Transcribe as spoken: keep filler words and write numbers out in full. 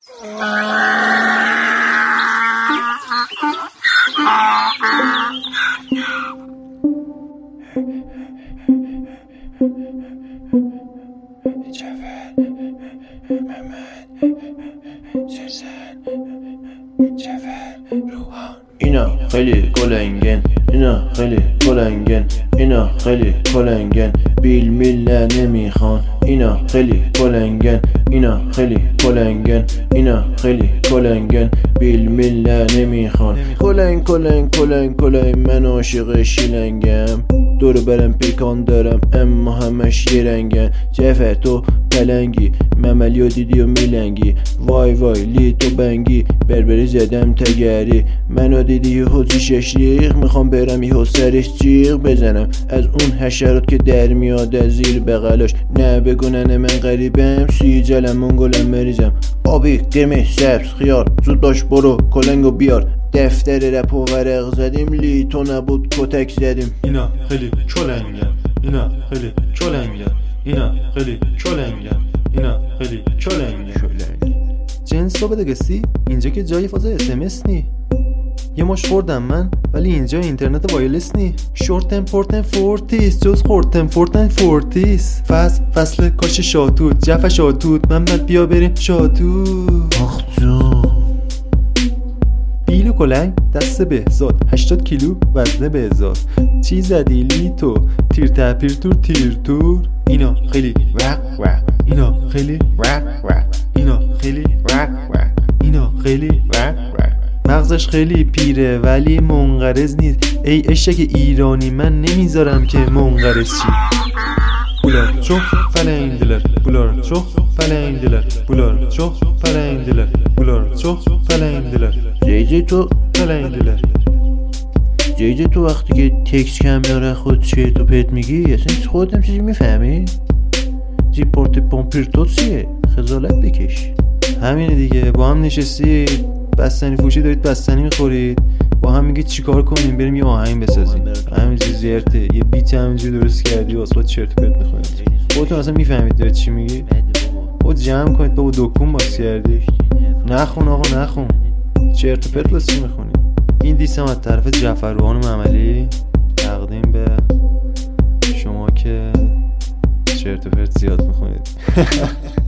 اینا خیلی کلنگن، اینا خیلی کلنگن، اینا خیلی کلنگن، بیل میل نمیخوان. اینا خیلی کلنگن، اینا خیلی کلنگن، اینا خیلی کلنگن، بیل میل نمیخوان. کلنگ کلنگ کلنگ کلنگ، من عاشق شیلنگم، دور برم پیکان دارم اما همش یه رنگن. جفه تو پلنگی، مملی و دیدی و میلنگی، وای وای لی تو بنگی، بربری زدم تگری، منو دیدی و حوزی ششریق، میخوام برم یه سرش جیغ بزنم از اون حشرات که در میاد از زیر بغلاش. نه بگونن من غریبم، سی جلم منگولم مریضم، آبی قرمه سبز خیار، زود باش برو کلنگو بیار، دفتر رپ و ورق زدیم، لی تو نبود کتک زدیم. اینا خیلی کلنگن، اینا خیلی کلنگن، اینا خیلی کلنگن، اینا خیلی کلنگن. جنس رو بده گسی، اینجا که جای فاز اس ام اس نی. یه مش خوردم من ولی اینجا اینترنت وایرلس نی. شورتن پورتن فورتیس جز خورتن فورتن فورتیس. فصل فصل کاش شاتوت جف شاتوت، من بعد بیا بریم شاتوت. آخ جون بیل و کلنگ دست بهزاد، هشتاد کیلو وزنه بهزاد. چی زدی لی تو تیر تپیر تور تیر تور. اینا خیلی وق وق، اینا خیلی وق وق، اینا خیلی وق وق، اینا خیلی وق وق. مغزش خیلی پیره ولی منقرض نیست. ای اشک ایرانی من نمیذارم که منقرض چی. بولار چخ فلنگدلر، بولار چخ فلنگدلر، بولار چخ فلنگدلر، بولار چخ فلنگدلر. جی جی تو فلنگدلر جی جی تو وقتی که تکس کم میاره خود چرت و پرت میگی، اصلا خودت هم چیزی میفهمی؟ جی پورت پومپیر تو چیه؟ خجالت بکش. همینه دیگه، با هم نشستید بستنی فروشی دارید بستنی میخورید، با هم میگید چیکار کنیم بریم یه آهنگ بسازیم. همینجوری زرته یه بیت همینجوری درست کردی واسه خود چرت و پرت میخونید. خودتون اصلا میفهمید دارید چی میگی؟ خود جمع کنید بابا، دکون باز کردی. نخون آقا نخون، چرت و پرت واسه چی میخونید؟ این دیسم از طرف جعفروان مملی تقدیم به شما که چرت و پرت زیاد میخونید.